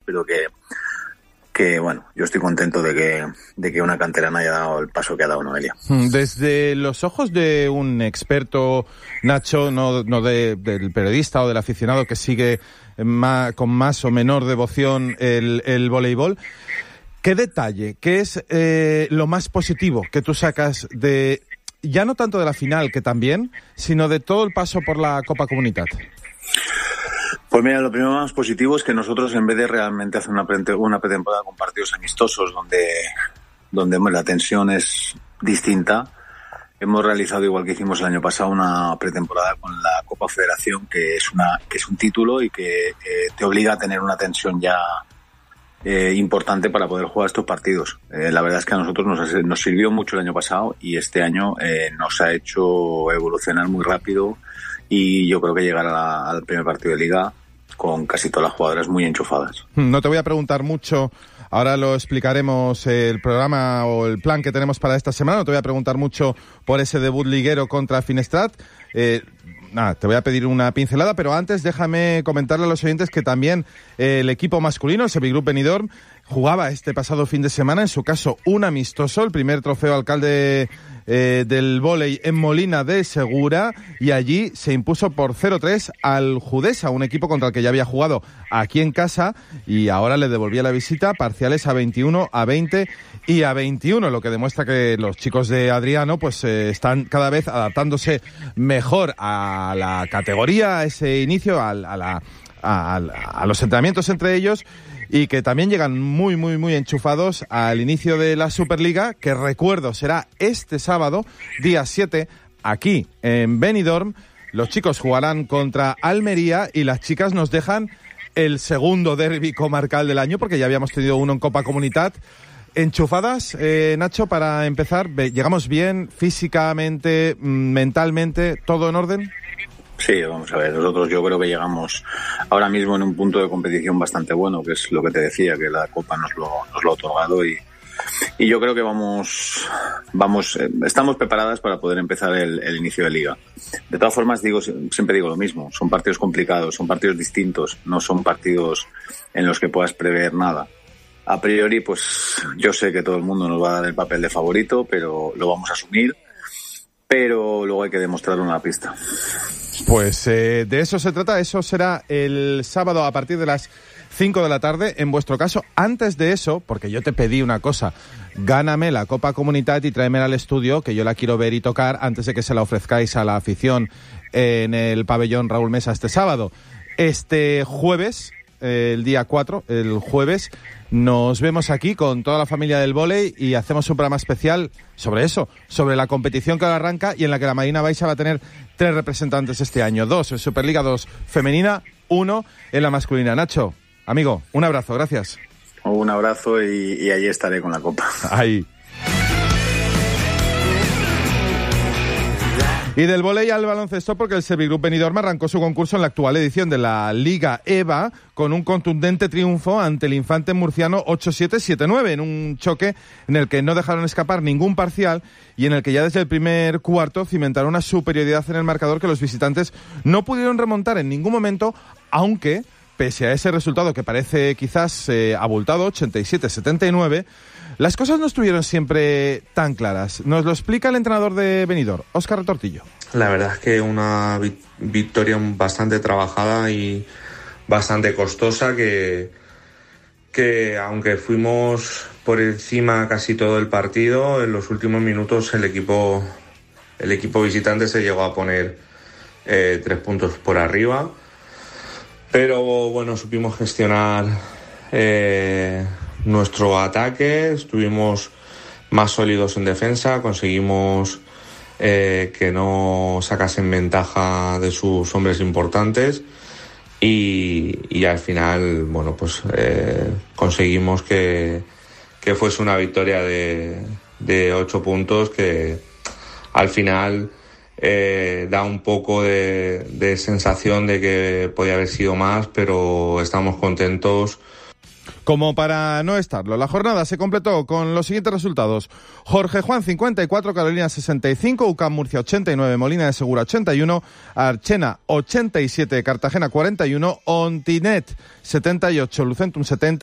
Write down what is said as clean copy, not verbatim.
pero que bueno, yo estoy contento de que una canterana haya dado el paso que ha dado Noelia. Desde los ojos de un experto, Nacho, no del periodista o del aficionado que sigue con más o menor devoción el voleibol, ¿qué detalle, qué es lo más positivo que tú sacas de, ya no tanto de la final, que también, sino de todo el paso por la Copa Comunitat? Pues mira, lo primero más positivo es que nosotros, en vez de realmente hacer una pretemporada con partidos amistosos donde la tensión es distinta, hemos realizado, igual que hicimos el año pasado, una pretemporada con la Copa Federación, que es un título y que te obliga a tener una tensión ya importante para poder jugar estos partidos. La verdad es que a nosotros nos sirvió mucho el año pasado y este año nos ha hecho evolucionar muy rápido, y yo creo que llegar al primer partido de Liga con casi todas las jugadoras muy enchufadas. No te voy a preguntar mucho, ahora lo explicaremos el programa o el plan que tenemos para esta semana, no te voy a preguntar mucho por ese debut liguero contra Finestrat. Te voy a pedir una pincelada, pero antes déjame comentarle a los oyentes que también el equipo masculino, el Sevigroup Benidorm, jugaba este pasado fin de semana, en su caso un amistoso, el primer trofeo alcalde del vóley en Molina de Segura, y allí se impuso por 0-3 al Judesa, un equipo contra el que ya había jugado aquí en casa, y ahora le devolvía la visita, parciales a 21, a 20 y a 21, lo que demuestra que los chicos de Adriano pues están cada vez adaptándose mejor a la categoría, a ese inicio, a los entrenamientos entre ellos, y que también llegan muy, muy, muy enchufados al inicio de la Superliga, que recuerdo será este sábado, día 7, aquí en Benidorm. Los chicos jugarán contra Almería y las chicas nos dejan el segundo derbi comarcal del año, porque ya habíamos tenido uno en Copa Comunitat. Enchufadas, Nacho, para empezar, ¿llegamos bien físicamente, mentalmente, todo en orden? Sí, vamos a ver, nosotros yo creo que llegamos ahora mismo en un punto de competición bastante bueno, que es lo que te decía, que la Copa nos lo ha otorgado, y yo creo que estamos preparadas para poder empezar el inicio de Liga. De todas formas, siempre digo lo mismo, son partidos complicados, son partidos distintos, no son partidos en los que puedas prever nada. A priori, pues yo sé que todo el mundo nos va a dar el papel de favorito, pero lo vamos a asumir, pero luego hay que demostrarlo en la pista. Pues de eso se trata, eso será el sábado a partir de las 5 de la tarde, en vuestro caso. Antes de eso, porque yo te pedí una cosa, gáname la Copa Comunitat y tráemela al estudio, que yo la quiero ver y tocar antes de que se la ofrezcáis a la afición en el pabellón Raúl Mesa este sábado. Este jueves, el día 4, el jueves, nos vemos aquí con toda la familia del vóley y hacemos un programa especial sobre eso, sobre la competición que ahora arranca y en la que la Marina Baixa va a tener 3 representantes este año, 2 en Superliga 2 femenina, 1 en la masculina. Nacho, amigo, un abrazo, gracias. Un abrazo y allí estaré con la copa. Ahí. Y del vóley al baloncesto, porque el Sevigroup Benidorm arrancó su concurso en la actual edición de la Liga EVA con un contundente triunfo ante el Infante murciano 8-7-7-9, en un choque en el que no dejaron escapar ningún parcial y en el que ya desde el primer cuarto cimentaron una superioridad en el marcador que los visitantes no pudieron remontar en ningún momento, aunque pese a ese resultado que parece quizás abultado, 87-79, las cosas no estuvieron siempre tan claras. Nos lo explica el entrenador de Benidorm, Óscar Retortillo. La verdad es que una victoria bastante trabajada y bastante costosa, que aunque fuimos por encima casi todo el partido, en los últimos minutos el equipo visitante se llegó a poner 3 puntos por arriba. Pero bueno, supimos gestionar nuestro ataque, estuvimos más sólidos en defensa, conseguimos que no sacasen ventaja de sus hombres importantes y al final, bueno, pues conseguimos que fuese una victoria de 8 puntos que al final da un poco de sensación de que podía haber sido más, pero estamos contentos. Como para no estarlo, la jornada se completó con los siguientes resultados: Jorge Juan 54, Carolina 65, UCAM Murcia 89, Molina de Segura 81, Archena 87, Cartagena 41, Ontinet 78, Lucentum 70.